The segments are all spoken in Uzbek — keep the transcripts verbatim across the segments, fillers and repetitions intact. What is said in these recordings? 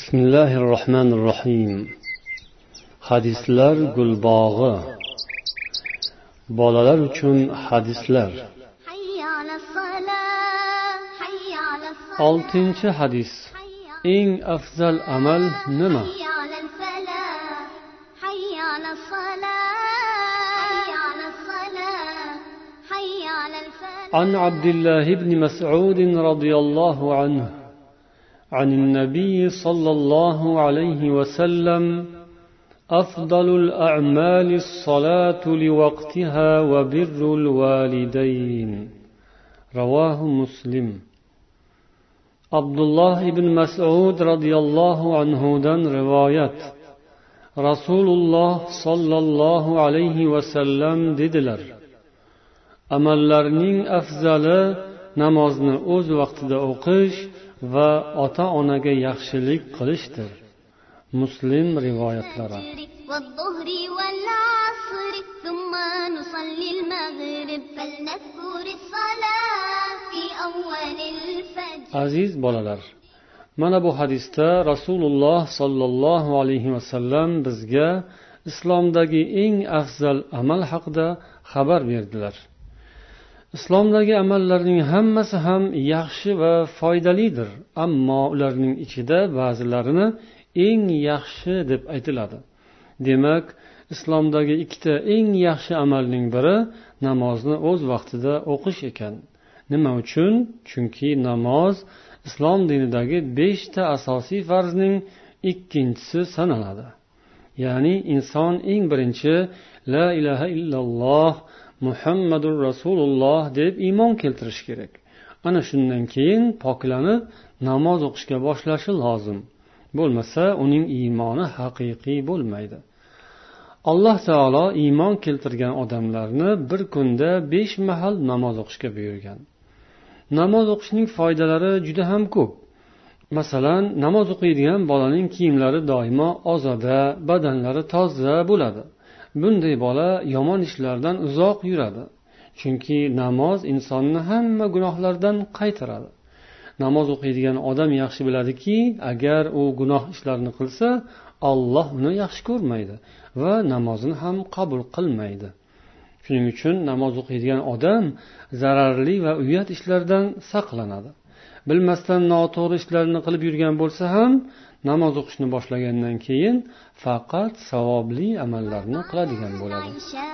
Bismillahirrohmanirrohim. Hadislar gulbog'i. Bolalar uchun hadislar. oltinchi hadis. Eng afzal amal nima? عن عبد الله بن مسعود رضي الله عنه عن النبي صلى الله عليه وسلم: أفضل الأعمال الصلاة لوقتها وبر الوالدين. رواه مسلم. عبد الله بن مسعود رضي الله عنه دان روايات. رسول الله صلى الله عليه وسلم dediler: amallarning afzali namozni o'z vaqtida o'qish va ota onaga yaxshilik qilishdir. Muslim rivoyatlari. Aziz bolalar, mana bu hadisda Rasululloh sollallohu alayhi vasallam bizga islomdagi eng afzal amal haqida xabar berdilar. Islomdagi amallarning hammasi ham yaxshi va foydalidir, ammo ularning ichida ba'zilarini eng yaxshi deb aytiladi. Demak, islomdagi ikkita eng yaxshi amalning biri namozni o'z vaqtida o'qish ekan. Nima uchun? Chunki namoz islom dinidagi beshta asosiy farzning ikkinchisi sanaladi. Ya'ni inson eng birinchi la ilaha illalloh Muhammadur Rasululloh deb iymon keltirish kerak. Ana shundan keyin poklanib namoz o'qishga boshlashi lozim. Bo'lmasa uning iymoni haqiqiy bo'lmaydi. Alloh taolo iymon keltirgan odamlarni bir kunda besh mahal namoz o'qishga buyurgan. Namoz o'qishning foydalari juda ham ko'p. Masalan, namoz o'qiydigan bolaning kiyimlari doimo ozoda, badanlari toza bo'ladi. Bunday bola yomon ishlardan uzoq yuradi. Chunki namoz insonni hamma gunohlardan qaytaradi. Namoz o'qiydigan odam yaxshi biladiki, agar u gunoh ishlarni qilsa, Alloh uni yaxshi ko'rmaydi va namozini ham qabul qilmaydi. Shuning uchun namoz o'qiydigan odam zararli va uyat ishlardan saqlanadi. Bilmasdan noto'g'ri ishlarni qilib yurgan bo'lsa ham, namoz o'qishni boshlagandan keyin faqat savobli amallarni qiladigan bo'ladi.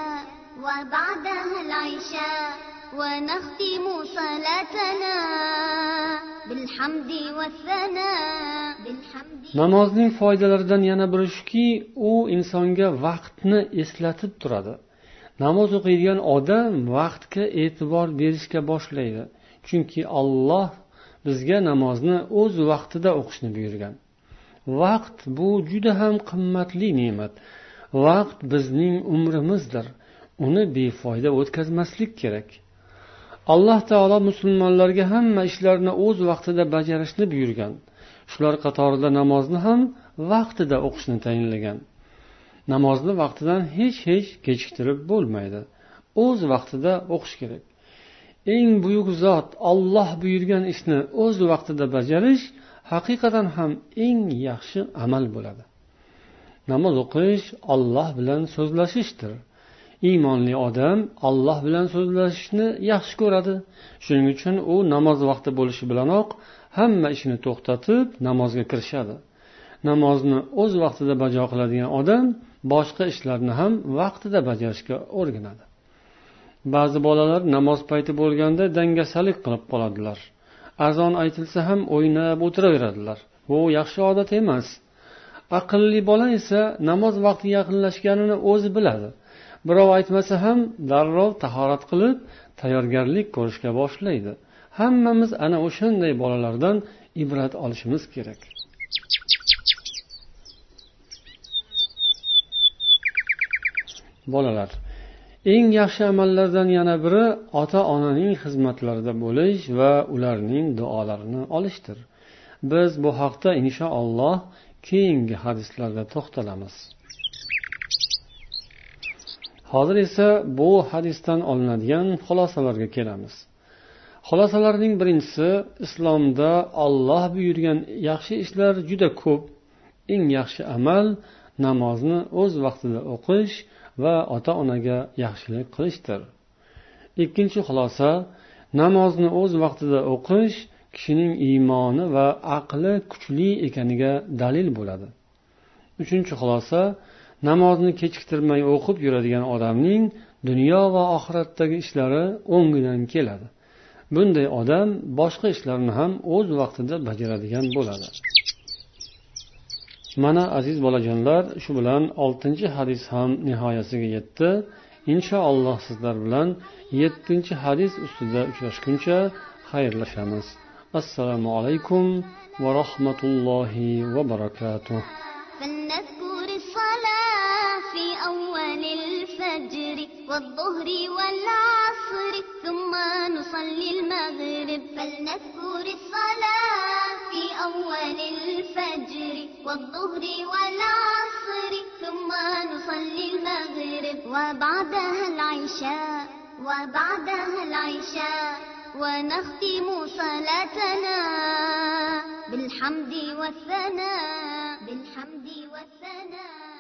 Namozning foydalaridan yana biri shuki, u insonga vaqtni eslatib turadi. Namoz o'qiydigan odam vaqtga e'tibor berishga boshlaydi. Chunki Alloh bizga namozni o'z vaqtida o'qishni buyurgan. Vaqt bu juda ham qimmatli ne'mat. Vaqt bizning umrimizdir. Uni befoyda o'tkazmaslik kerak. Alloh taolo musulmonlarga hamma ishlarni o'z vaqtida bajarishni buyurgan. Shular qatorida namozni ham vaqtida o'qishni tayinlagan. Namozni vaqtidan hech hech kechiktirib bo'lmaydi. O'z vaqtida o'qish kerak. Eng buyuk zot Alloh buyurgan ishni o'z vaqtida bajarish haqiqatan ham eng yaxshi amal bo'ladi. Namoz o'qish Alloh bilan so'zlashishdir. Iymonli odam Alloh bilan so'zlashishni yaxshi ko'radi. Shuning uchun u namoz vaqti bo'lishi bilanoq hamma ishini to'xtatib namozga kirishadi. Namozni o'z vaqtida bajo qiladigan odam boshqa ishlarni ham vaqtida bajarishga o'rganadi. Ba'zi bolalar namoz payti bo'lganda dangasalik qilib qoladilar. Azon aytilsa ham o'ynab o'tiraveradilar. Bu yaxshi odat emas. Aqlli bola esa namoz vaqti yaqinlashganini o'zi biladi. Birov aytmasa ham darrov tahorat qilib, tayyorgarlik ko'rishga boshlaydi. Hammamiz ana o'shanday bolalardan ibrat olishimiz kerak. Bolalar, eng yaxshi amallardan yana biri ota-onaning xizmatlarida bo'lish va ularning duolarini olishdir. Biz bu haqda inshaalloh keyingi hadislarda to'xtalamiz. Hozir esa bu hadisdan olinadigan xulosalarga kelamiz. Xulosalarning birinchisi, islomda Alloh buyurgan yaxshi ishlar juda ko'p eng yaxshi amal namozni o'z vaqtida o'qish va ota onaga yaxshilik qilishdir. Ikkinchi xulosa, namozni o'z vaqtida o'qish kishining iymoni va aqli kuchli ekaniga dalil bo'ladi. Uchinchi xulosa, namozni kechiktirmay o'qib yuradigan odamning dunyo va oxiratdagi ishlari o'ngidan keladi. Bunday odam boshqa ishlarni ham o'z vaqtida bajaradigan bo'ladi. Mana aziz bolajonlar, shu bilan oltinchi hadis ham nihoyasiga yetdi. Inshaalloh sizlar bilan yettinchi hadis ustida uchrashguncha xayrlashamiz. Assalomu alaykum va rahmatullohi va barakatuh. والظهر والعصر ثم نصلي المغرب فلنذكر الصلاة في أول الفجر والظهر والعصر ثم نصلي المغرب وبعدها العشاء وبعدها العشاء ونختم صلاتنا بالحمد والثناء بالحمد والثناء.